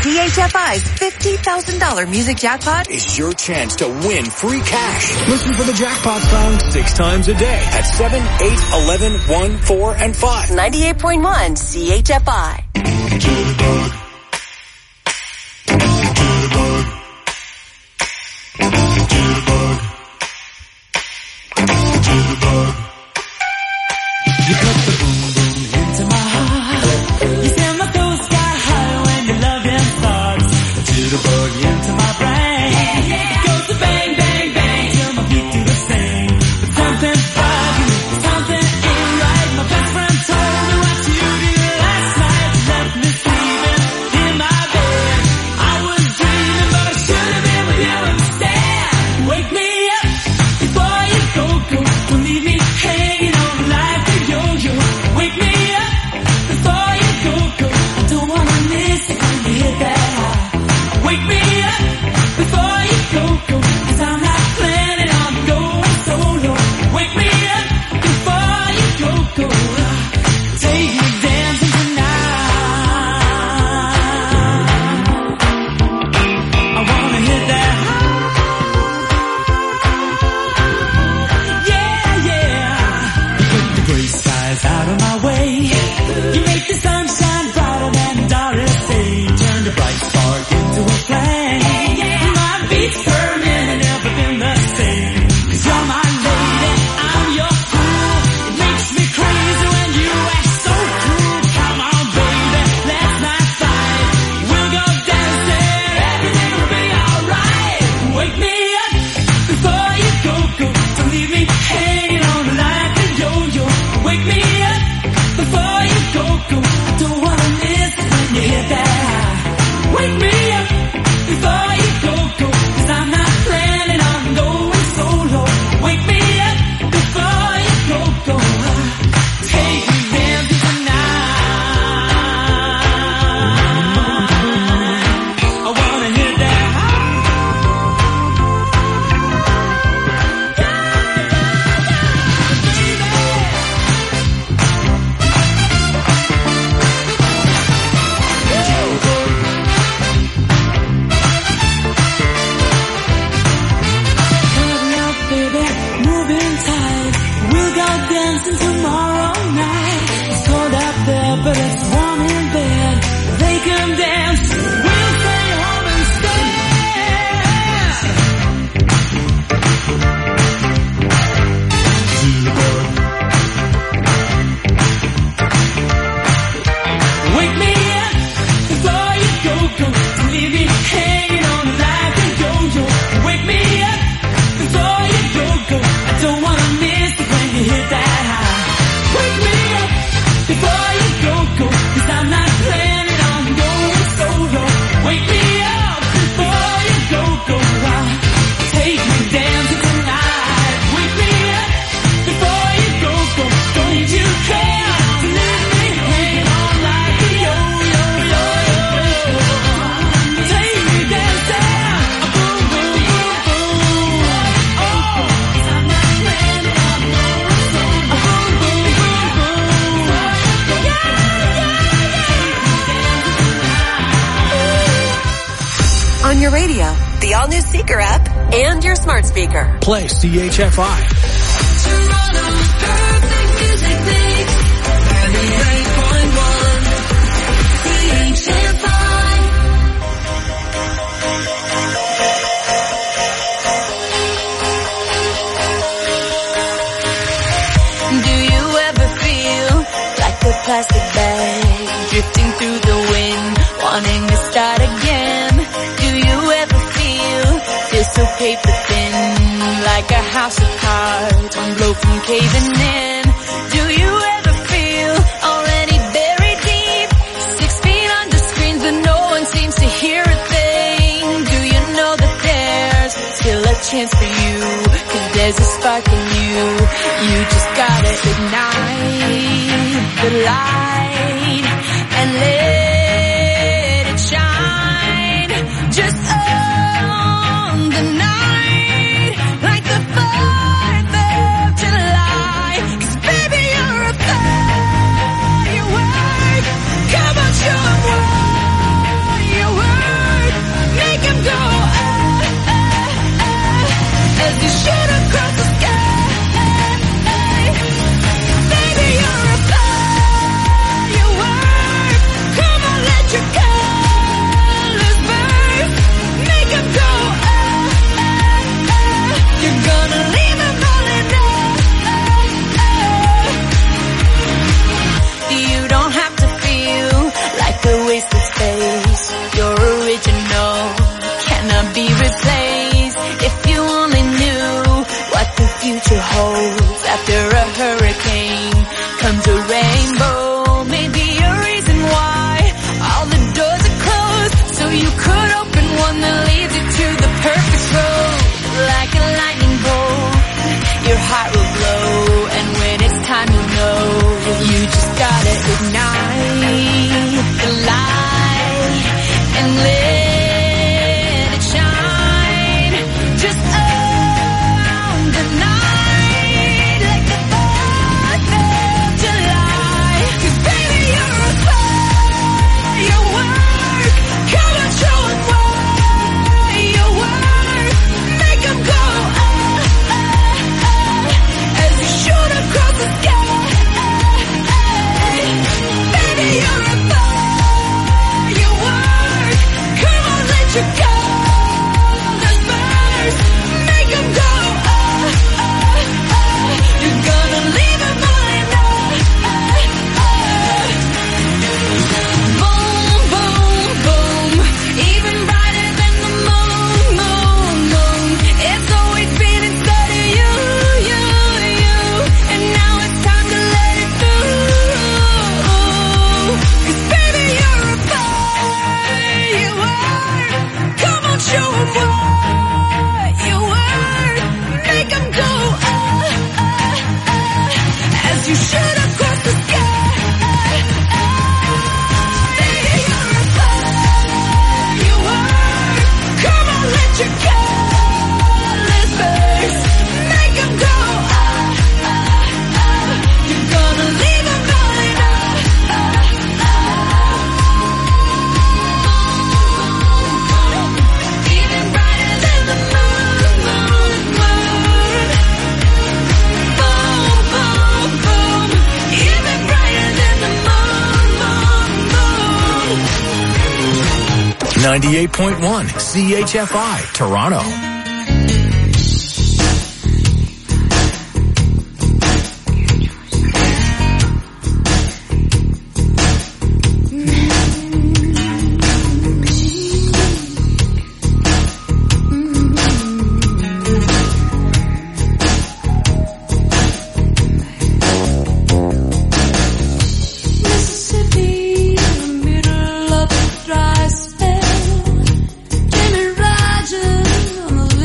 CHFI's $50,000 music jackpot is your chance to win free cash. Listen for the jackpot song 6 times a day at 7, 8, 11, 1, 4, and 5. 98.1 CHFI. Jitterbug. You put the boom boom into my heart. You send my soul sky high when your loving starts. A jitterbug into my brain. It goes to bang bang bang till my feet do the same. But something's bugging me, something ain't right. My best friend told me what you did last night. You left me sleeping in my bed. I was dreaming, but I should have been with you instead. Wake me up before you go. Don't leave me hanging on like a yo-yo. Wake me up before you go. I don't wanna miss it when you hit that high. Wake me up before you go. 'Cause I'm not planning on going solo. Wake me up before you go. Take me dancing tonight. I wanna hit that high. Yeah, yeah. You put the gray skies out of my way. You make the sunshine brighter than Doris Day. Turn the bright spark into a flame. My beats per minute never been the same. 'Cause you're my lady, I'm your fool. It makes me crazy when you act so cool. Come on, baby, let's not fight. We'll go dancing, everything will be alright. Wake me up before you go. Don't leave me hanging on like a yo-yo. Wake me up before you go. I don't wanna miss it when you hit that high. Wake me up before you go. 'Cause I'm not planning on going solo. Wake me up before you go. Take me dancing tonight. I wanna hit that high. Coming up, baby, moving tight. We'll go dancing tomorrow night. It's cold out there, but it's warm in bed. They can dance, we'll stay home instead. Wake me up before you go. Don't leave me hanging on like a yo-yo. Wake me up before you go. I don't wanna miss it when you hit that high. Wake me up before you go. 'Cause I'm not planning on going solo. Wake me up before you go. Take me dancing tonight. Wake me up before you go. Don't need you care to leave me hanging on like a yo-yo. Take me dancing, boom, boom, boom, boom. Oh, 'cause I'm not planning on going solo. Boom, boom, boom, boom. on your radio, the all-new Seeker app, and your smart speaker. Play CHFI. Toronto's perfect music mix. 98.1 CHFI. Do you ever feel like a plastic bag drifting through the wind, wanting to start again? Do you ever feel this so paper thin, like a house of cards, one blow from caving in? Do you ever feel already buried deep, 6 feet under screens but no one seems to hear a thing? Do you know that there's still a chance for you, 'cause there's a spark in you. You just gotta ignite the light and let it shine. Just own the night like the 4th of July. 'Cause baby, you're a firework. Come on, show 'em what you're worth. holds. After a hurricane comes a rainbow. Maybe a reason why all the doors are closed, so you could open one that leads you to the perfect road. Like a lightning bolt, your heart will glow, and when it's time you know, you just gotta ignite the light and let it shine. Just own the night like the 4th of July. 'Cause baby, you're a firework. Come on, show 'em why you work. Make 'em go as you shoot across the sky. Baby, you're a firework. Come on, let your colors burst. Make 'em go you're gonna leave 'em blind. Boom, boom, boom. Even brighter than the moon, moon, moon. It's always been inside of you, you, you. And now it's time to let it through. 'Cause baby, you're a firework. Come on, show 'em what you work. Make 'em go as you shoot across the sky. Baby, you're a firework. Come on, let your colors burst. Make 'em go you're gonna leave 'em blind. Even brighter than the moon, moon, moon. Boom, boom, boom. Even brighter than the moon, moon, moon. 98.1 CHFI, Toronto. Mississippi, in the middle of a dry spell. Jimmy Rogers on the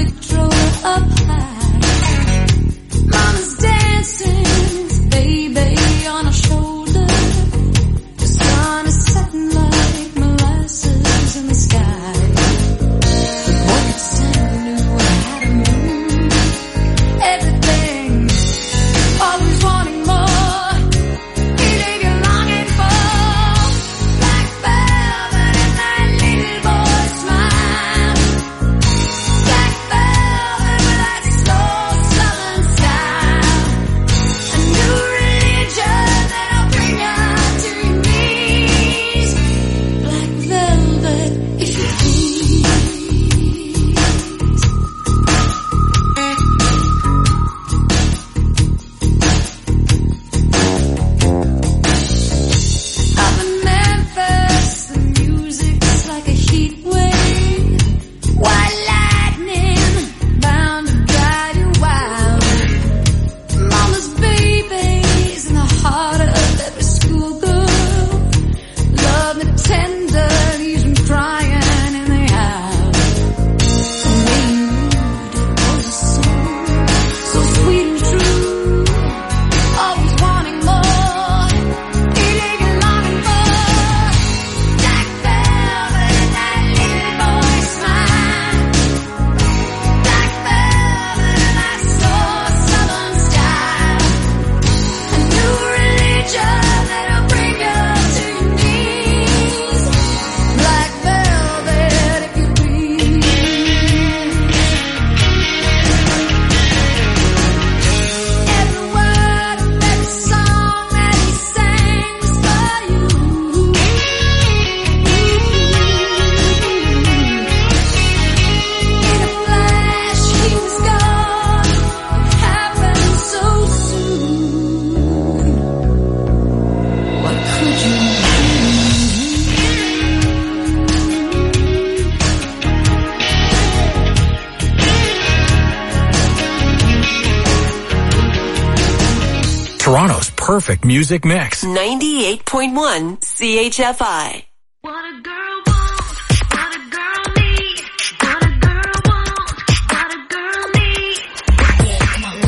Toronto's perfect music mix. 98.1 CHFI. What a girl wants, what a girl needs, what a girl wants, what a girl needs. Yeah, come on.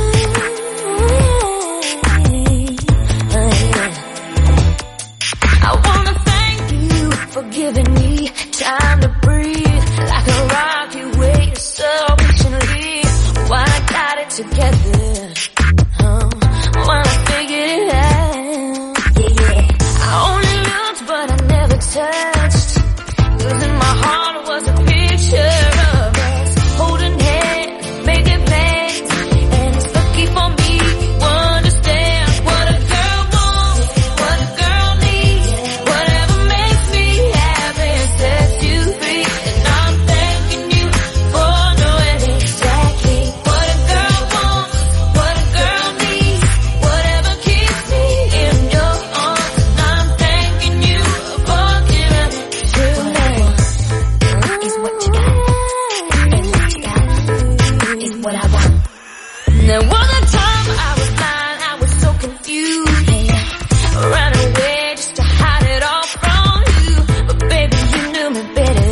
I wanna thank you for giving me time to breathe, like a rock you waited so patiently. Why I got it together, when I figured it out. I only looked but I never touched, 'cause in my heart was a picture of us holding hands, making plans, and it's lucky for me you understand what a girl wants, what a girl needs, whatever makes me happy sets you free, and I'm thanking you for knowing exactly what a girl wants, what a girl needs, whatever keeps me in your arms, and I'm thanking you for giving it to me. It's what you got, and what you got is what I want. There was a time I was blind, I was so confused, ran away just to hide it all from you, but baby you knew me better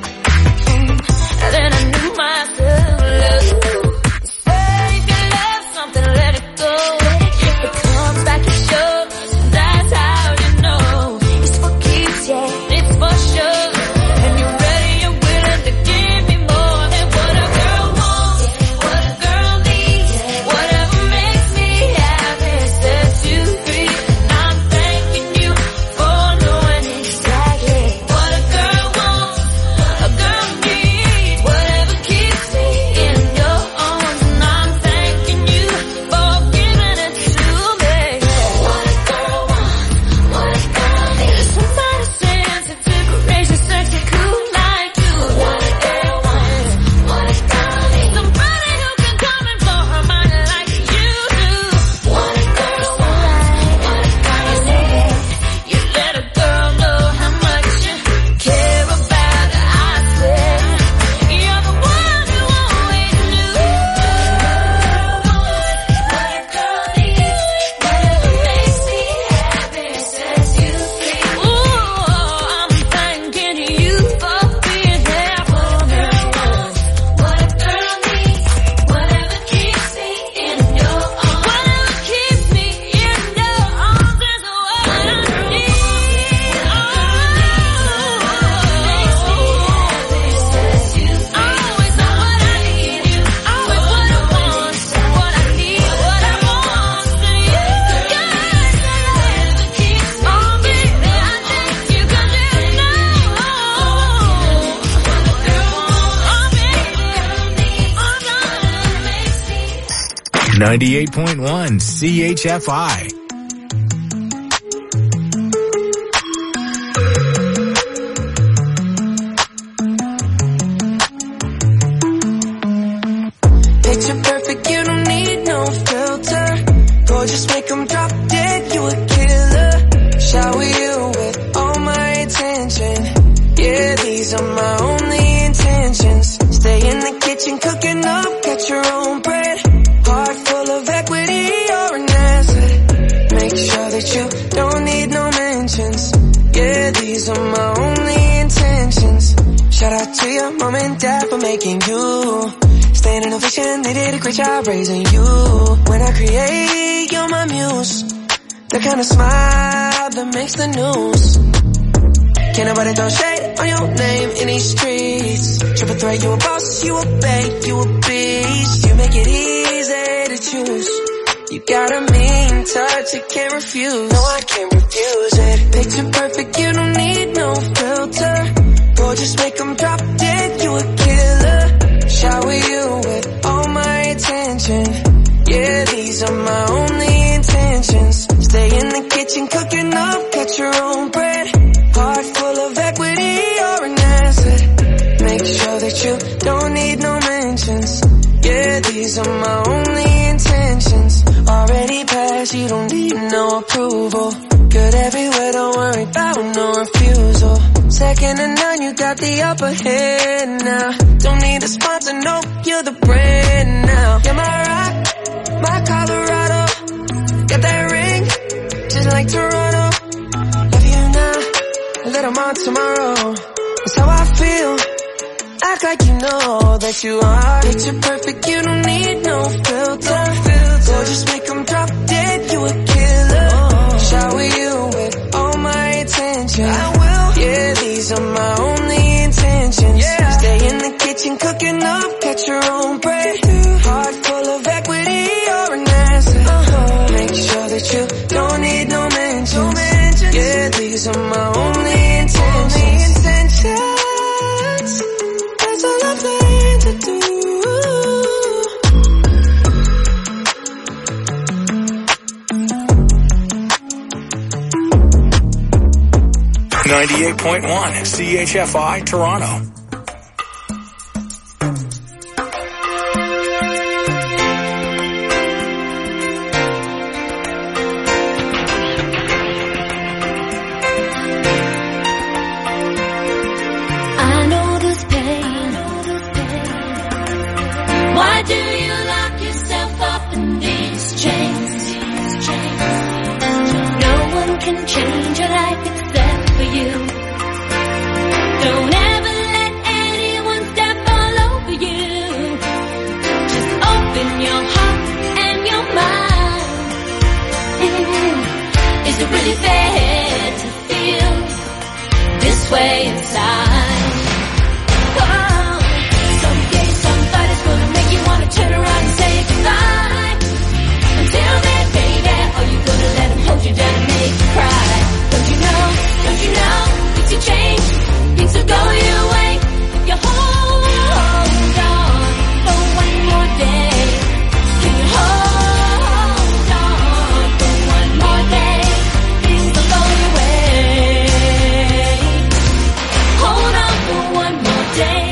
than I knew myself. Say if you love something, let it go. If it comes back, it shows. That's how you know it's what keeps you, it's for sure. And you're ready, you're willing to give me more than what a girl wants, what a girl needs, whatever makes me happy sets you free. And I'm thanking you for knowing exactly what a girl wants, a girl needs, whatever keeps me in your arms. And I'm thanking you for giving it to me. What a girl wants, what a girl needs. Somebody sensitive, courageous, such a cool like you. What a girl wants, what a girl needs. Somebody who can come and blow her mind like you do. What a girl wants, what a girl needs. You let a girl know how much you care about her, I swear. You're the one who always knew. What a girl needs, whatever makes me happy sets you free. Ooh, I'm thanking you for being there for me. What a girl needs, whatever keeps me in your arms. Whatever keeps me in your arms is what I need. Makes me happy sets you free. Always know what I need, you always what I want, what I need, what I want. And you got whatever keeps me baby, I thank you 'cause you know what a girl wants. Oh baby, oh darling, makes me 98.1 CHFI. Picture perfect, you don't need no filter. Gorgeous, make 'em drop dead, you a killer. Shower you with all my attention. Yeah, these are my only intentions. Stay in the kitchen, cooking up, get your own bread. Heart full of equity, you're an asset. Make sure that you don't need no mentions. Yeah, these are my only intentions. Shout out to your mom and dad for making you. Staying in a vision, they did a great job raising you. When I create, you're my muse. The kind of smile that makes the news. Can't nobody throw shade on your name in these streets. Triple threat, you a boss, you a bank, you a beast. You make it easy to choose. You got a mean touch, you can't refuse. No, I can't refuse it. Picture perfect, you don't need no filter. Gorgeous, make 'em drop dead, you a killer. Shower you with all my attention. Yeah, these are my only intentions. Stay in the kitchen, cooking up, get your own bread. Heart full of equity, you're an asset. Make sure that you don't need no mentions. Yeah, these are my only intentions. Already passed, you don't need no approval. Good everywhere, don't worry about no refusal. Second to none, you got the upper hand now. Don't need a sponsor, no, you're the brand now. You're my rock, my Colorado. Got just like Toronto. Love you now, a little more tomorrow. That's how I feel. Act like you know that you are. Picture perfect, you don't need no filter. Go just make them drop dead, you a killer. Shower you with all my attention. I will. Yeah, these are my only intentions. Yeah. Stay in the kitchen cooking up, catch your own bread. Heart full of equity, you're an asset. Make sure that you don't need no mentions. Yeah, these are my only intentions. That's all I plan to do. 98.1 CHFI Toronto. Why do you lock yourself up in these chains? No one can change your life except for you. Don't ever let anyone step all over you. Just open your heart and your mind. Is it really fair to feel this way inside? Oh, someday somebody's gonna make you wanna turn around and say goodbye. Until then, baby, are you gonna let them hold you down and make you cry? Don't you know, things will change, things will go your way. If you hold on for one more day, can you hold on for one more day? Things will go your way. Hold on for one more day.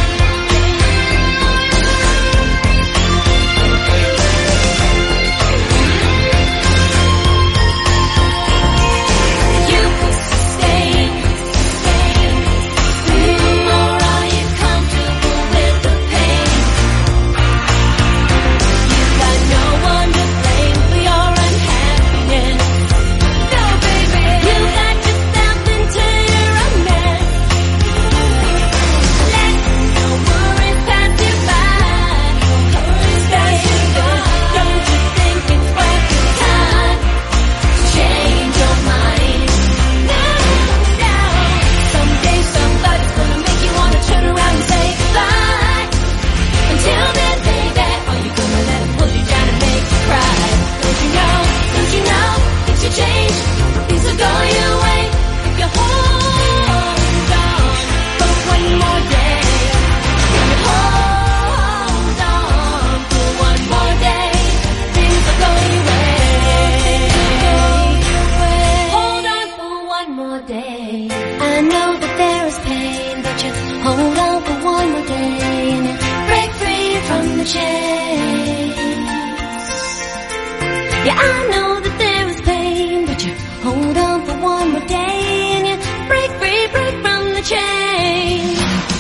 I know that there is pain, but you hold on for one more day and you break free from the chains. Yeah, I know that there is pain, but you hold on for one more day and you break from the chains.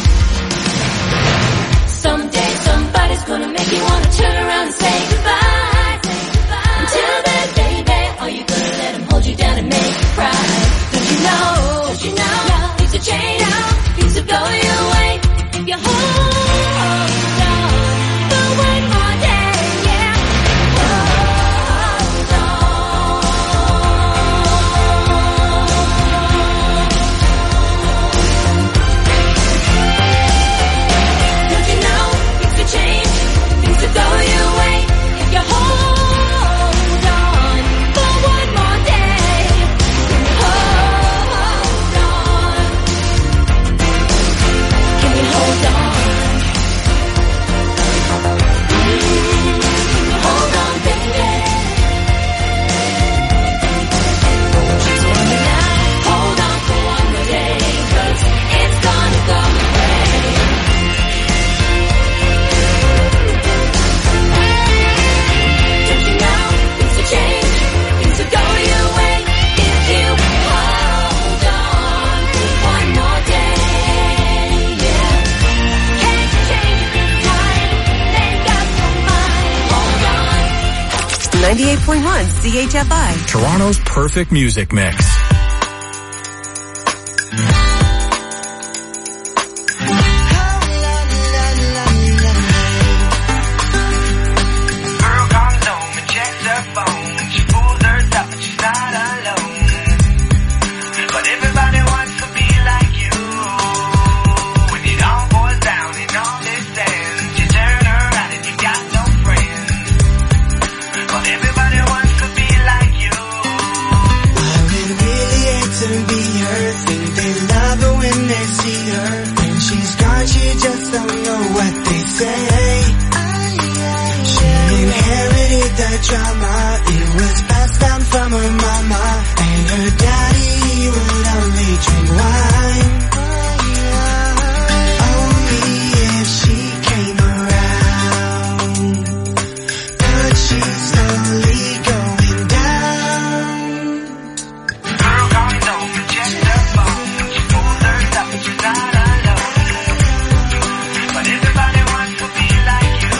Someday somebody's gonna make you wanna turn around and say goodbye. Until then, baby, are you gonna let them hold you down and make you cry? Don't you know, things will change, things will go your way. If you hold on for one more day, yeah. Hold on. Don't you know, things will change, things will go your way. If you hold on for one more day, hold on. Can you hold on? 98.1 CHFI. Toronto's perfect music mix. Drama, it was passed down from her mama, and her daddy would only drink wine. Only if she came around, but she's slowly going down. Girl, come don't reject her phone. She pulled her up, but she's not alone. But everybody wants to be like you.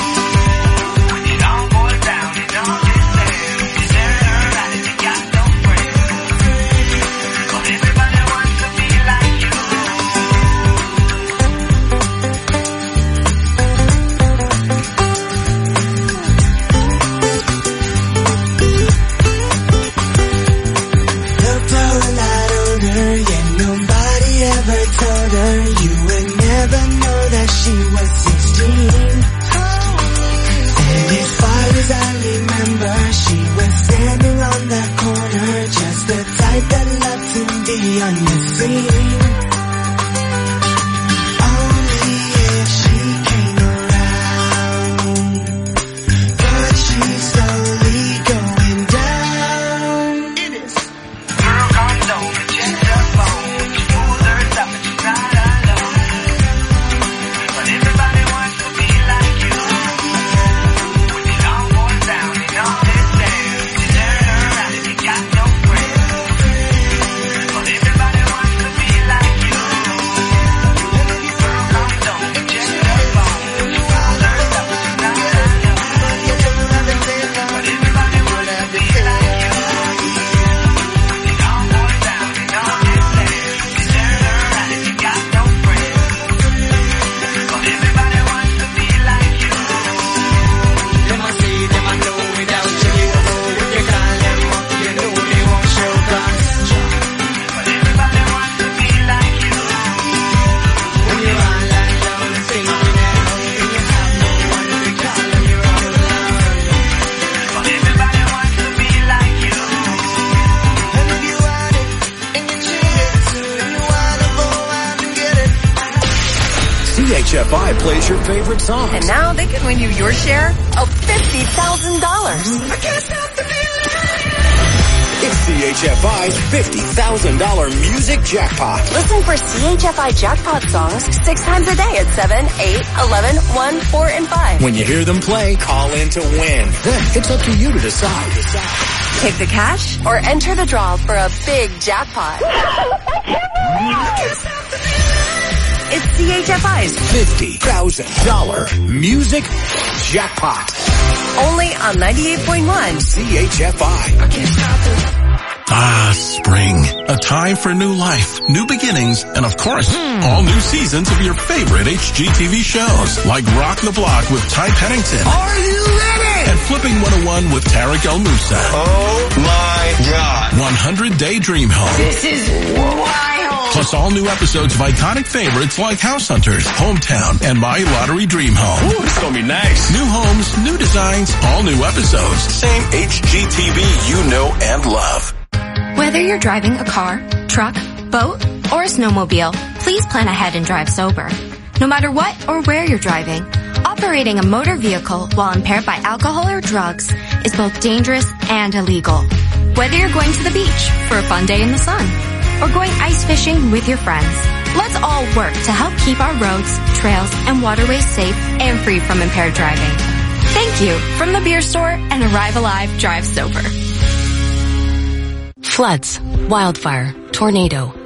CHFI plays your favorite songs. And now they can win you your share of $50,000. I can't stop the feeling. It's CHFI's $50,000 music jackpot. Listen for CHFI jackpot songs 6 times a day at 7, 8, 11, 1, 4, and 5. When you hear them play, call in to win. Then it's up to you to decide. Take the cash or enter the draw for a big jackpot. It's CHFI's $50,000 music jackpot. Only on 98.1 CHFI. I can't stop it. Ah, spring. A time for new life, new beginnings, and of course, all new seasons of your favorite HGTV shows, like Rock the Block with Ty Pennington. Are you ready? And Flipping 101 with Tarek El Moussa. Oh my God. 100-Day Dream Home. This is wild. Plus all new episodes of iconic favorites like House Hunters, Hometown, and My Lottery Dream Home. Ooh, it's gonna be nice. New homes, new designs, all new episodes. Same HGTV you know and love. Whether you're driving a car, truck, boat, or a snowmobile, please plan ahead and drive sober. No matter what or where you're driving, operating a motor vehicle while impaired by alcohol or drugs is both dangerous and illegal. Whether you're going to the beach for a fun day in the sun or going ice fishing with your friends, let's all work to help keep our roads, trails, and waterways safe and free from impaired driving. Thank you from the beer store and Arrive Alive Drive Sober. Floods, wildfire, tornado,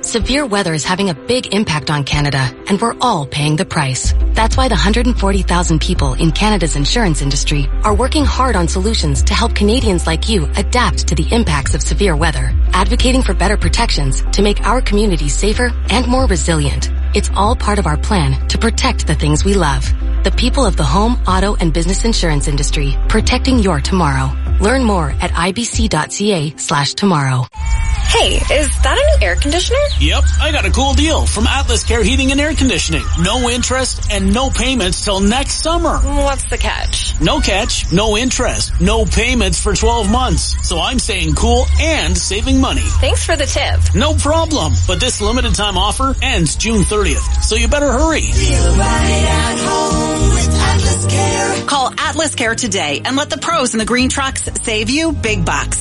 Severe weather is having a big impact on Canada, and we're all paying the price. That's why the 140,000 people in Canada's insurance industry are working hard on solutions to help Canadians like you adapt to the impacts of severe weather, advocating for better protections to make our communities safer and more resilient. It's all part of our plan to protect the things we love. The people of the home, auto, and business insurance industry, protecting your tomorrow. Learn more at ibc.ca/tomorrow. Hey, is that a new air conditioner? Yep, I got a cool deal from Atlas Care Heating and Air Conditioning. No interest and no payments till next summer. What's the catch? No catch, no interest, no payments for 12 months. So I'm staying cool and saving money. Thanks for the tip. No problem. But this limited time offer ends June 30th, so you better hurry. Feel right at home with Atlas Care. Call Atlas Care today and let the pros in the green trucks save you big bucks.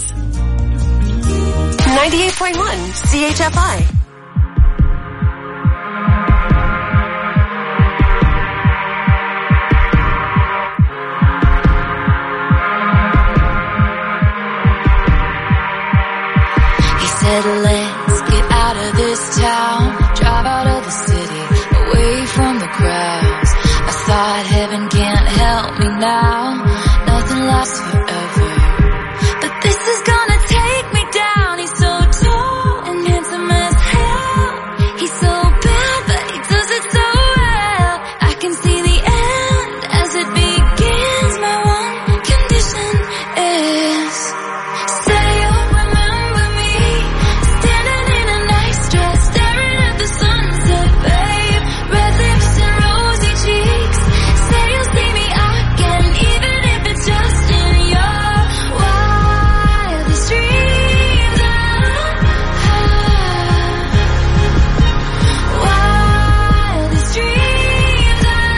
98.1 CHFI. He said, let's get out of this town, drive out of the city, away from the crowds. I thought heaven can't help me now, nothing lasts forever. But this is gonna take me down. He's so tall and handsome as hell. He's so bad, but he does it so well. I can see the end as it begins. My one condition is, say you'll remember me, standing in a nice dress, staring at the sunset, babe. Red lips and rosy cheeks. Say you'll see me again, even if it's just in your wildest dreams. Wildest dreams.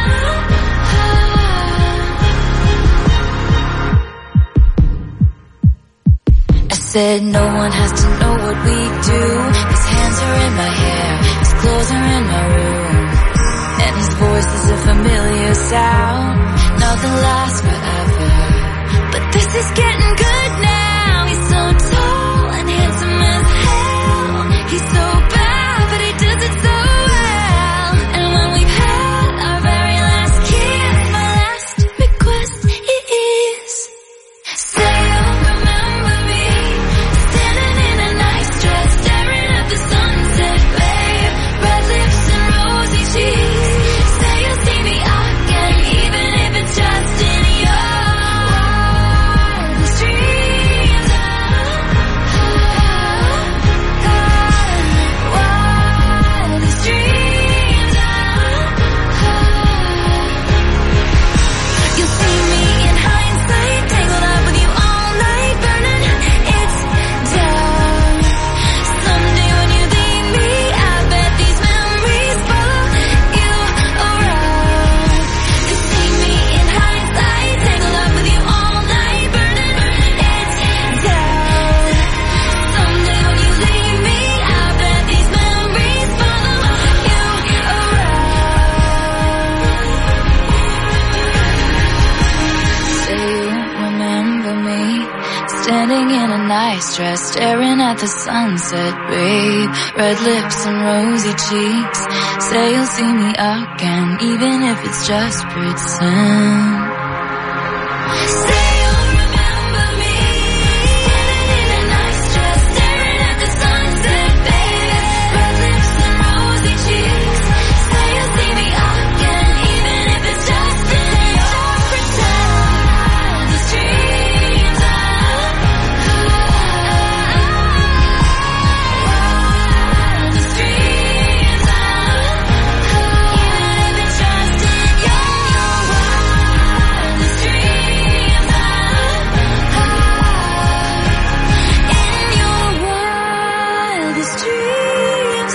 I said no one has to know what we do. His hands are in my hair, his clothes are in my room, and his voice is a familiar sound. Nothing lasts forever, but this is getting good now. He's so tall and handsome as hell. He's so bad, but he does it so well. And when we've had our very last kiss, my last request is, say you'll remember me, standing in a nice dress, staring at the sunset, babe. Red lips and rosy cheeks. Say you'll see me again, even if it's just in your wildest dreams. Wildest dreams. You'll see me in hindsight, tangled up with you all night, burning it down. Someday when you leave me, I bet these memories follow you around. You see me in hindsight, tangled up with you all night, burning it down. Someday when you leave me, I bet these memories follow you around. Say you remember me, standing in a nice dress, staring at the sunset, babe. Red lips and rosy cheeks. Say you'll see me again, even if it's just pretend. Say you'll remember me, standing in a nice dress, staring at the sunset, babe. Red lips and rosy cheeks. Say you'll see me again, even if it's just pretend. Wildest dreams. Wildest dreams. Even if it's just in your wildest dreams. In your wildest dreams.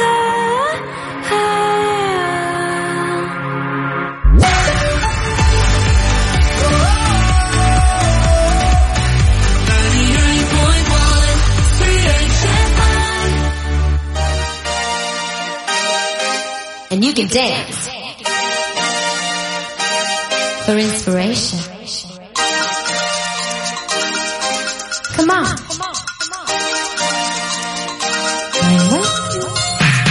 And you can dance for inspiration. Come on.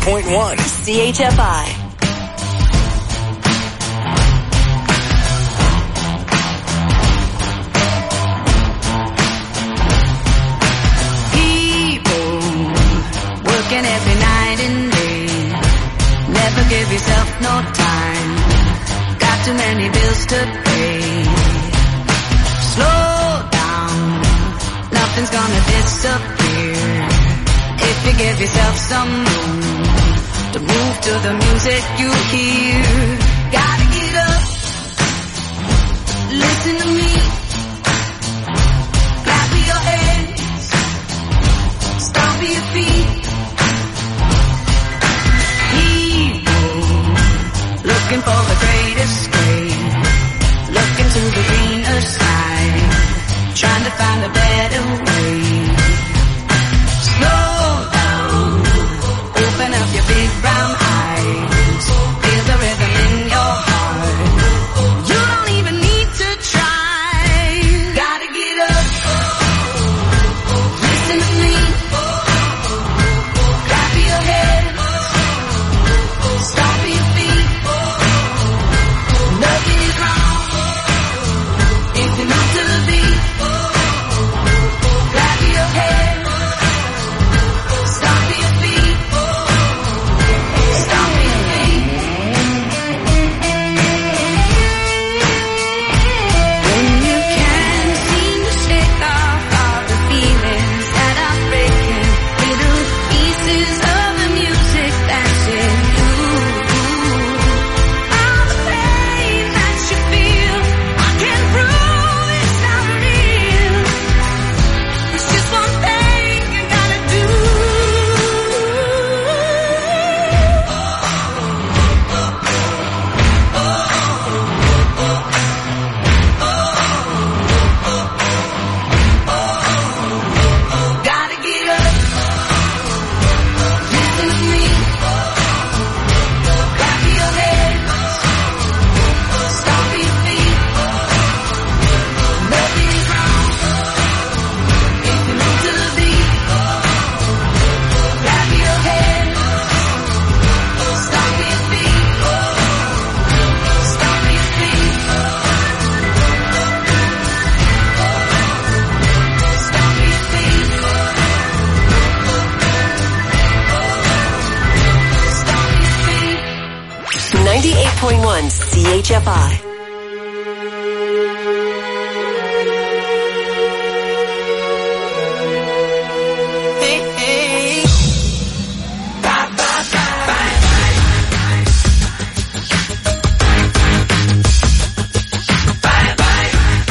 98.1 CHFI. Working every night and day. Never give yourself no time. Got too many bills to pay. Slow down. Nothing's gonna disappear if you give yourself some room to move to the music you hear. Gotta get up. Listen to me. Clap your hands. Stomp your feet. Looking for the great escape, looking to the greener side, trying to find a better way. Slow down, open up your big brown eyes, feel the rhythm in your heart. You don't even need to try. Gotta get up, listen to me, clap your hands, stomp your feet. Nothing is wrong if you move to the beat. Clap your hands, stomp your feet, stomp your feet. When you can't seem to shake off all the feelings that are breaking, little pieces of the music that's in you. All the pain that you feel, I can prove it's not real. It's just one thing you gotta do. Gotta get up, listen to me, clap your hands, stomp your feet. Nothing is wrong if you move to the beat. Clap your hands, stomp your feet, stomp your feet, stomp your feet, stomp your feet. 98.1 CHFI. Hey, hey. Bye, bye, bye, bye. Bye, bye.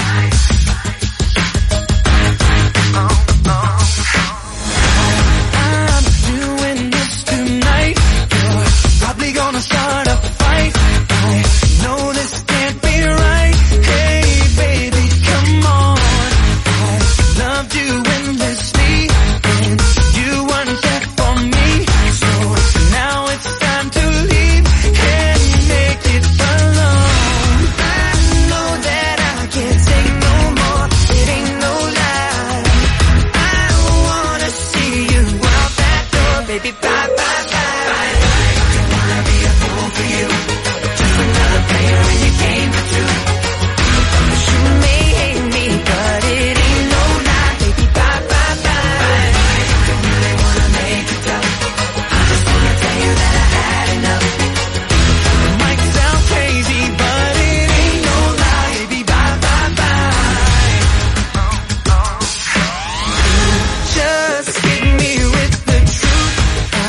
I'm doing this tonight. You're probably gonna start a fight. I know this can't be right. Hey, baby, come on. I loved you endlessly, and you weren't there for me. So now it's time to leave and make it alone. I know that I can't take no more. It ain't no lie. I wanna see you out that door, baby. Bye, bye, bye, bye. Don't wanna be a fool for you. Just another player in your game for two. You may hate me, but it ain't no lie, baby. Bye, bye, bye. Don't really wanna make it tough. I just wanna tell you that I had enough. It might sound crazy, but it ain't no lie, baby. Bye, bye, bye. Just hit me with the truth. I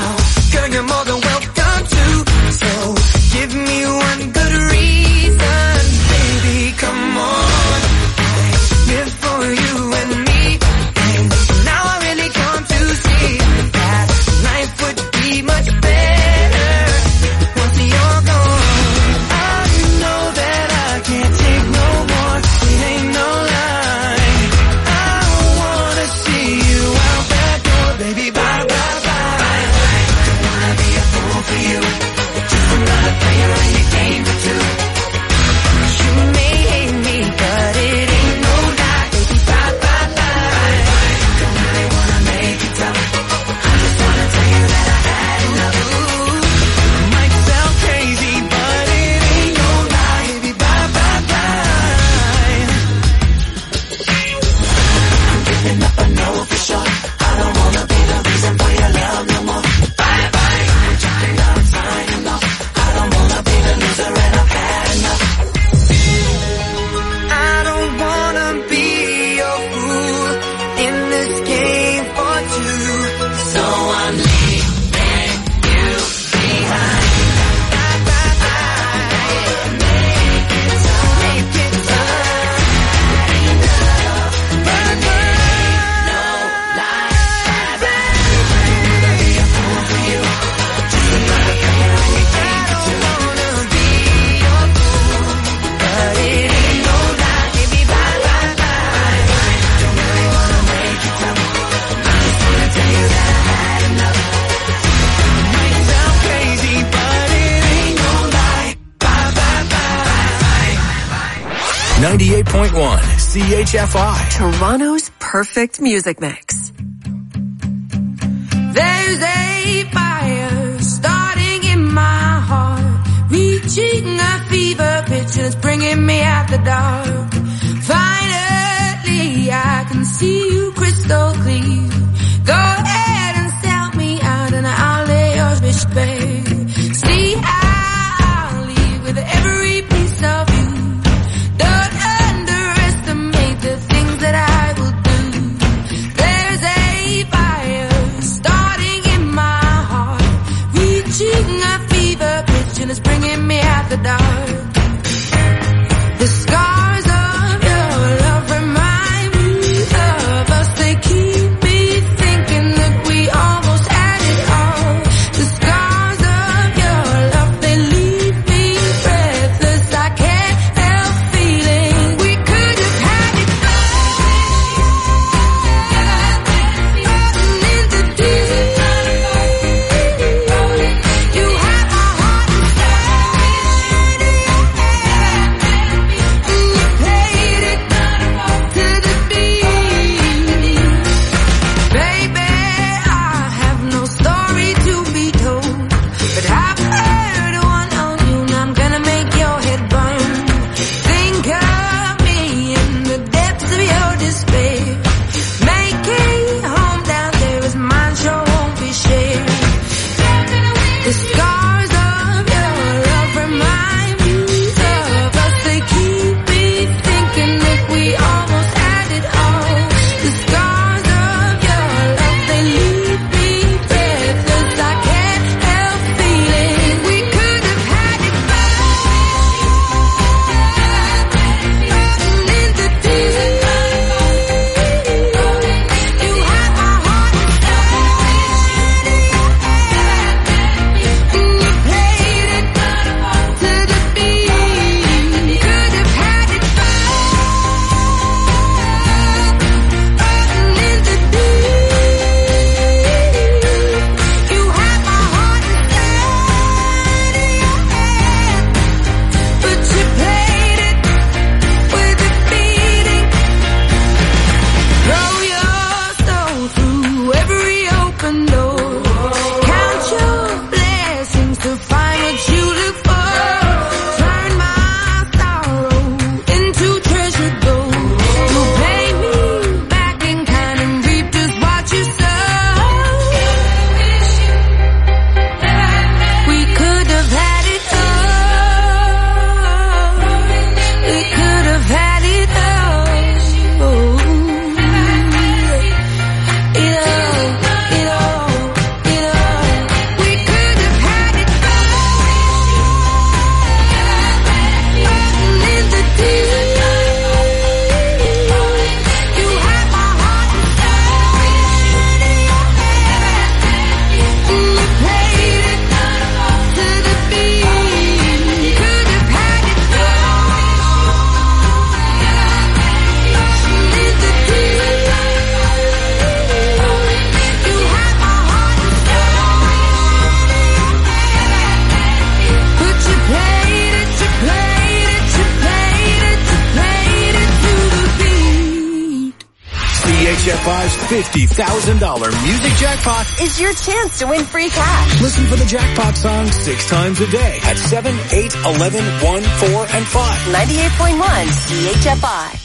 98.1 CHFI. Toronto's perfect music mix. There's a fire starting in my heart, reaching a fever pitch and it's bringing me out the dark. Finally, I can see you crystal clear. Go ahead and sell me out and I'll lay yours bitch bare. See, I'll leave with every piece of you. Don't underestimate the things that I will do. There's a fire starting in my heart, reaching a fever pitch and it's bringing me out the dark. The scars of your love remind me of us. They keep me thinking that we almost had it all. The scars of your love, they leave me breathless. I can't help feeling we could have had it rotten into deep. You have my heart inside, and you played it to the beat. Baby, I have no story to be told, but I've heard one on you and I'm gonna make your head burn. Think of me in the depths of your despair. Make a home down there as mine sure won't be shared. The scars of your love remind me of us. They keep me thinking that we almost had it all. The scars of your love, they leave me breathless. I can't help feeling we could have had it rotten into deep. You have my heart inside, and you played it to the beat. Could have had it rotten into deep. You have my heart inside, but you played it with a beating. Throw your soul through every open door. Count your blessings to find what you look for. Turn my sorrow into treasure gold. You pay me back in kind and reap just what you sow. We could have had it all. We could have had it all. It all. We could have had it rotten into deep. You have my heart inside, and you played it to the beat. Could have had it rotten into deep. You have my heart inside, but you played it to the beat. CHFI's $50,000 music jackpot. Is your chance to win free cash. Listen for the jackpot song 6 times a day at 7, 8, 11, 1, 4, and 5. 98.1 CHFI.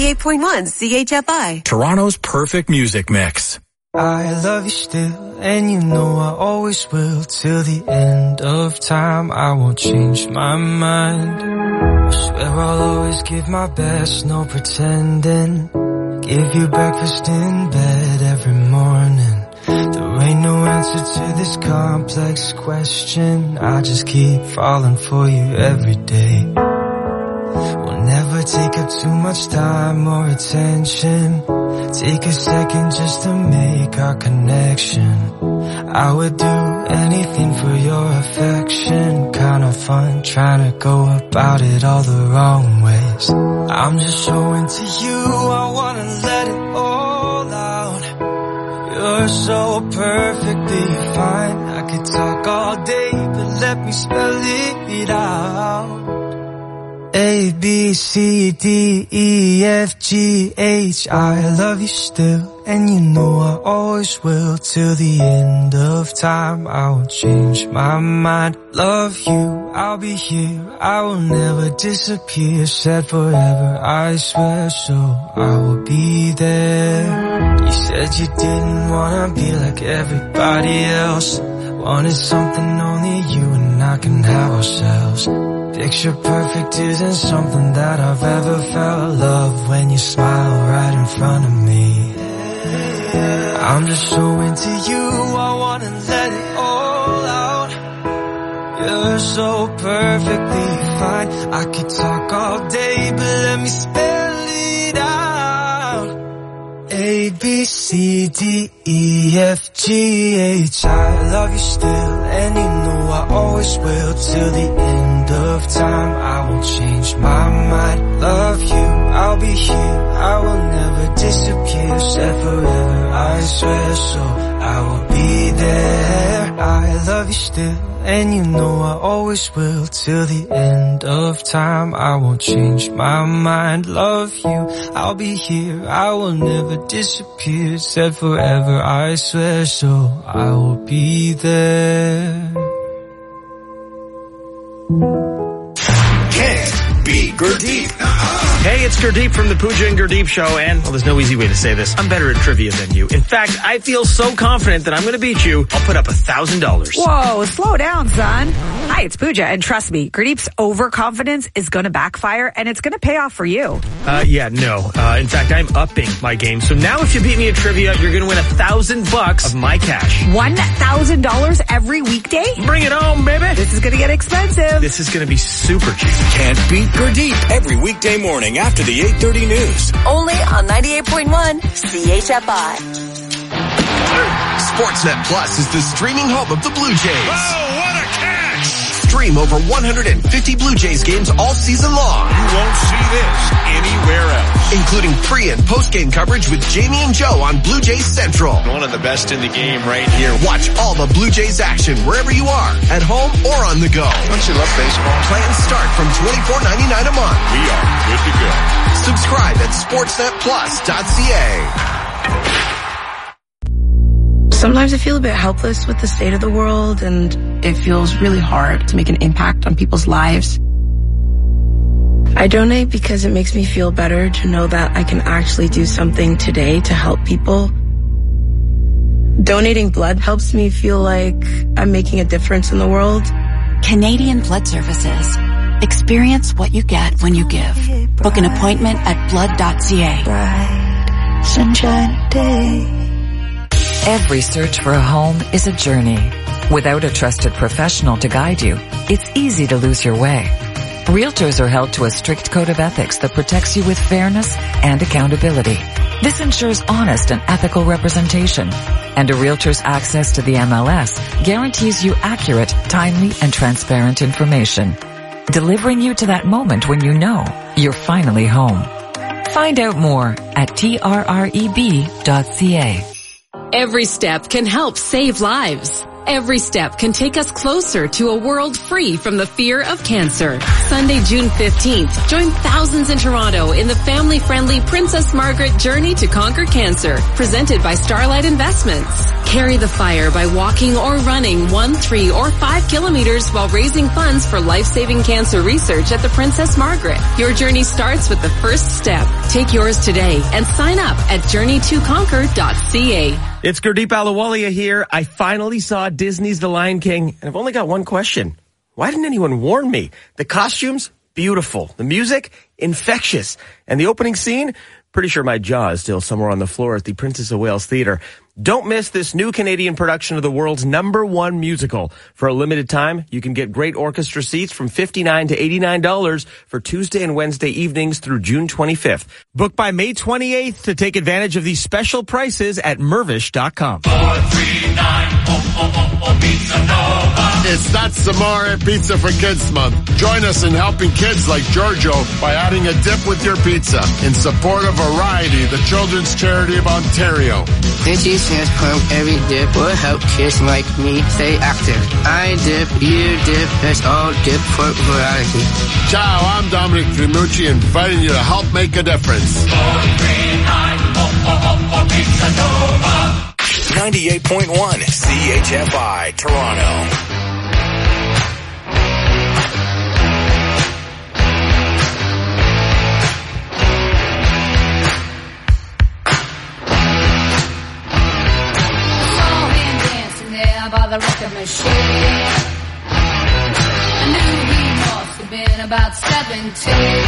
98.1 CHFI. Toronto's perfect music mix. I love you still, and you know I always will. Till the end of time, I won't change my mind. I swear I'll always give my best, no pretending. Give you breakfast in bed every morning. There ain't no answer to this complex question. I just keep falling for you every day. We'll never take up too much time or attention. Take a second just to make our connection. I would do anything for your affection. Kind of fun trying to go about it all the wrong ways. I'm just so into you, I wanna let it all out. You're so perfectly fine. I could talk all day, but let me spell it out. A, B, C, D, E, F, G, H. I love you still, and you know I always will. Till the end of time, I won't change my mind. Love you, I'll be here, I will never disappear. Said forever, I swear, so I will be there. You said you didn't wanna be like everybody else. Wanted something only you and I can have ourselves. Picture perfect isn't something that I've ever felt. Love when you smile right in front of me. I'm just so into you, I wanna let it all out. You're so perfectly fine. I could talk all day, but let me spell it out. A, B, C, D, E, F, G, H. I love you still, and you know I always will. Till the end of time, I won't change my mind. Love you, I'll be here, I will never disappear. Said forever, I swear, so I will be there. I love you still, and you know I always will. Till the end of time, I won't change my mind. Love you, I'll be here, I will never disappear. Said forever, I swear, so I will be there. Can't beat Gurdeep. Hey, it's Gurdeep from the Pooja and Gurdeep Show, and, well, there's no easy way to say this. I'm better at trivia than you. In fact, I feel so confident that I'm going to beat you, I'll put up $1,000. Whoa, slow down, son. Hi, it's Pooja, and trust me, Gurdeep's overconfidence is going to backfire, and it's going to pay off for you. In fact, I'm upping my game. So now if you beat me at trivia, you're going to win $1,000 of my cash. $1,000 every weekday? Bring it home, baby. This is going to get expensive. This is going to be super cheap. Can't beat Gurdeep every weekday morning after the 8:30 news. Only on 98.1 CHFI. Sportsnet Plus is the streaming home of the Blue Jays. Oh, what a catch! Stream over 150 Blue Jays games all season long. You won't see this anywhere else. Including pre- and post-game coverage with Jamie and Joe on Blue Jays Central. One of the best in the game right here. Watch all the Blue Jays action wherever you are, at home or on the go. Don't you love baseball? Plans start from $24.99 a month. We are good to go. Subscribe at sportsnetplus.ca. Sometimes I feel a bit helpless with the state of the world, and it feels really hard to make an impact on people's lives. I donate because it makes me feel better to know that I can actually do something today to help people. Donating blood helps me feel like I'm making a difference in the world. Canadian Blood Services. Experience what you get when you give. Book an appointment at blood.ca. Bright sunshine day. Every search for a home is a journey. Without a trusted professional to guide you, it's easy to lose your way. Realtors are held to a strict code of ethics that protects you with fairness and accountability. This ensures honest and ethical representation. And a realtor's access to the MLS guarantees you accurate, timely, and transparent information, delivering you to that moment when you know you're finally home. Find out more at trreb.ca. Every step can help save lives. Every step can take us closer to a world free from the fear of cancer. Sunday, June 15th, join thousands in Toronto in the family-friendly Princess Margaret Journey to Conquer Cancer, presented by Starlight Investments. Carry the fire by walking or running 1, 3, or 5 kilometers while raising funds for life-saving cancer research at the Princess Margaret. Your journey starts with the first step. Take yours today and sign up at journeytoconquer.ca. It's Gurdeep Ahluwalia here. I finally saw Disney's The Lion King, and I've only got one question. Why didn't anyone warn me? The costumes, beautiful. The music, infectious. And the opening scene, pretty sure my jaw is still somewhere on the floor at the Princess of Wales Theatre. Don't miss this new Canadian production of the world's #1 musical. For a limited time, you can get great orchestra seats from $59 to $89 for Tuesday and Wednesday evenings through June 25th. Book by May 28th to take advantage of these special prices at Mervish.com. 439 Pizza Nova. It's Not Samare Pizza for Kids Month. Join us in helping kids like Giorgio by adding a dip with your pizza in support of Variety, the children's charity of Ontario. Itchy Sans Pump Every Dip will help kids like me stay active. I dip, you dip, let's all dip for variety. Ciao, I'm Dominic Trimucci, inviting you to help make a difference. 439 Pizza Nova. 98.1 CHFI, Toronto. By the record machine, I knew he must have been about 17.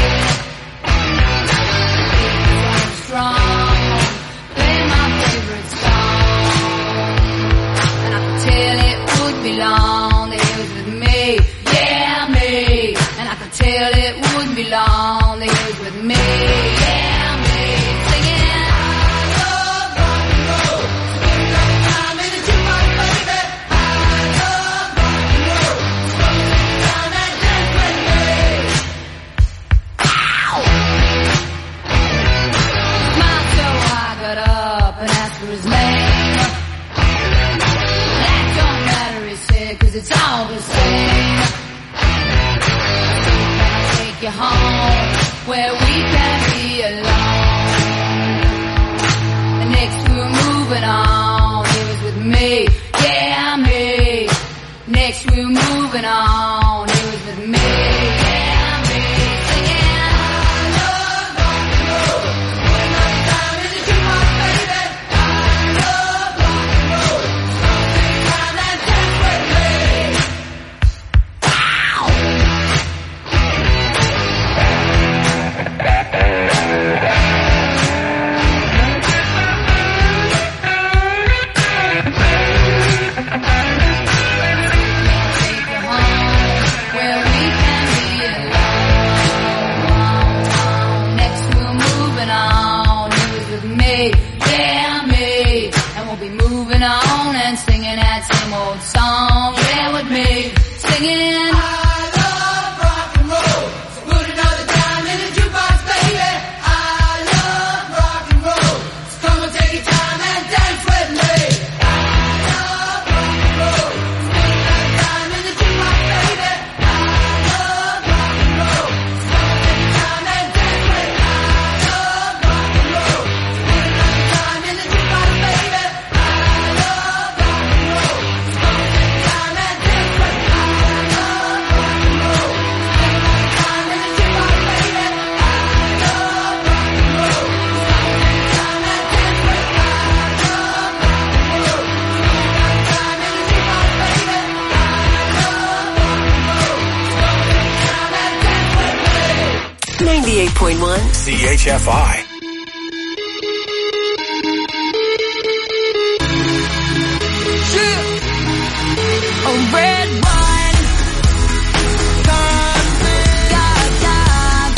He was strong, playing my favorite song, and I could tell it would be long that he was with me, yeah me. And I could tell it wouldn't be long that he was with me, yeah me. Singing. It's all the same. I'll take you home where we can be alone. And next we were moving on. He was with me, yeah me. Next we were moving on. He was with me, yeah me. Singing, I love rock and roll. Spend my time in the jukebox, baby. I love rock and roll. Something time that dance with me. Song, yeah, with me, singing. I love rock and roll, so put another dime in the jukebox, baby. I love rock and roll, so come and take your time and dance with me. I love rock and roll, so put another dime in the jukebox, baby. I love rock and roll, so come and take your time and dance with me. I love rock and roll, so put another dime in the jukebox, baby. I love rock and roll. 98.1 CHFI. A red wine, time, time.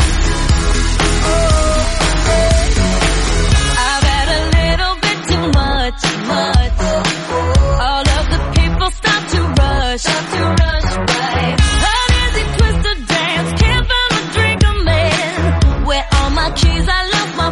I've had a little bit too much. All of the people start to rush right. An easy twist to dance, can't find a drink I'm in. Where all my keys, I lost my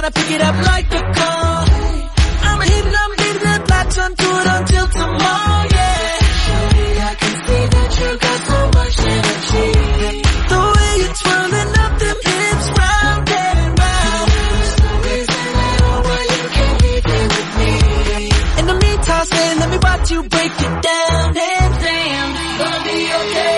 gotta pick it up like a call. I'm hitting, latch onto it until tomorrow, yeah. Surely I can see that you got so much energy. The way you're twirling up them hips round and round. There's no reason at all why you can't be there with me. In the meantime, stay, let me watch you break it down. And damn, gonna be okay.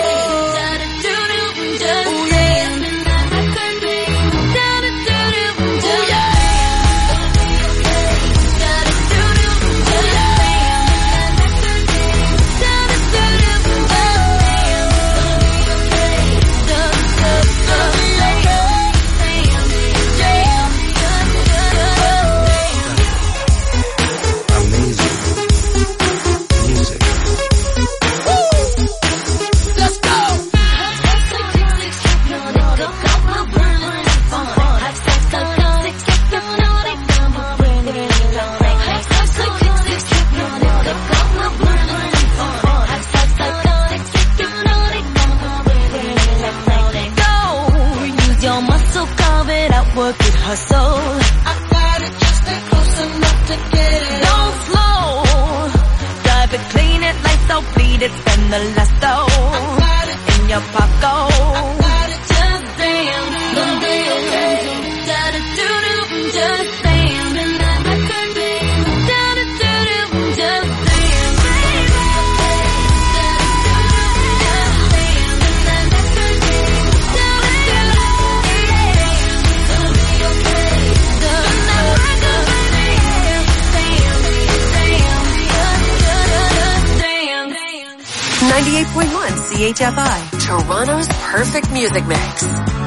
Work it, hustle. I got it, just stay close enough to get it. Don't slow. Drive it, clean it, lights out, bleed it, spend the last dough. I got it in your pocket. I got it, just damn. Don't be okay. Da-da-do-do, just damn. Da-da-do-do, just damn, baby. .1 CHFI, Toronto's perfect music mix.